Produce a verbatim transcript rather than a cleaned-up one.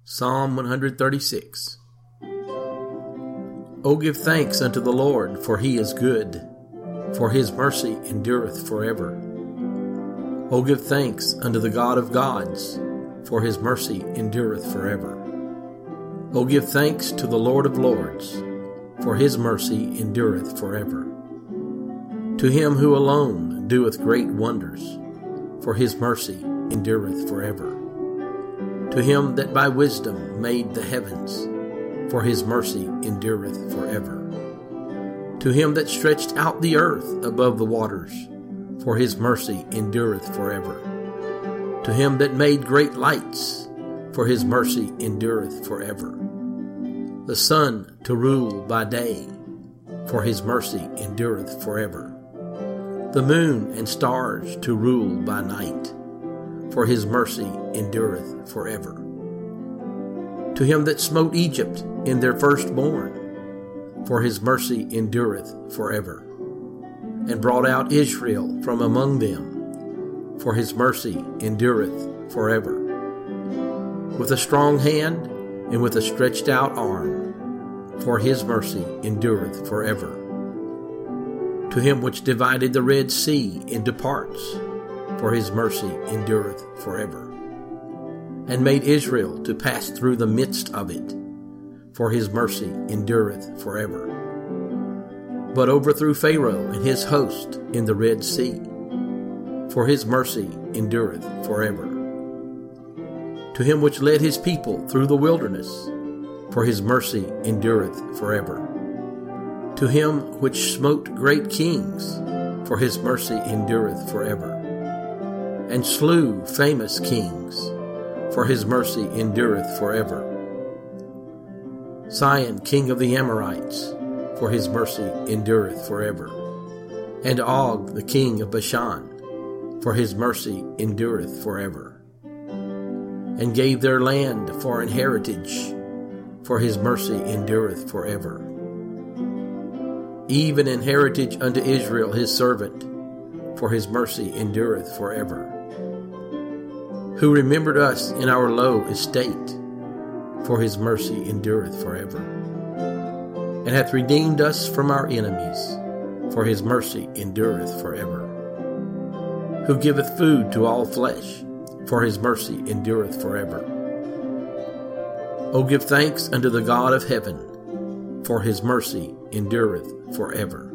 Psalm one thirty-six. O give thanks unto the Lord, for he is good, for his mercy endureth forever. O give thanks unto the God of gods, for his mercy endureth forever. O give thanks to the Lord of lords, for his mercy endureth forever. To him who alone doeth great wonders, for his mercy endureth forever. To him that by wisdom made the heavens, for his mercy endureth forever. To him that stretched out the earth above the waters, for his mercy endureth forever. To him that made great lights, for his mercy endureth forever. The sun to rule by day, for his mercy endureth forever. The moon and stars to rule by night, for his mercy endureth forever. To him that smote Egypt in their firstborn, for his mercy endureth forever. And brought out Israel from among them, for his mercy endureth forever. With a strong hand and with a stretched out arm, for his mercy endureth forever. To him which divided the Red Sea into parts, for his mercy endureth forever. And made Israel to pass through the midst of it, for his mercy endureth forever. But overthrew Pharaoh and his host in the Red Sea, for his mercy endureth forever. To him which led his people through the wilderness, for his mercy endureth forever. To him which smote great kings, for his mercy endureth forever. And slew famous kings, for his mercy endureth forever. Sihon, king of the Amorites, for his mercy endureth forever. And Og, the king of Bashan, for his mercy endureth forever. And gave their land for an heritage, for his mercy endureth forever. Even an heritage unto Israel his servant, for his mercy endureth forever. Who remembered us in our low estate, for his mercy endureth forever. And hath redeemed us from our enemies, for his mercy endureth forever. Who giveth food to all flesh, for his mercy endureth forever. O give thanks unto the God of heaven, for his mercy endureth forever.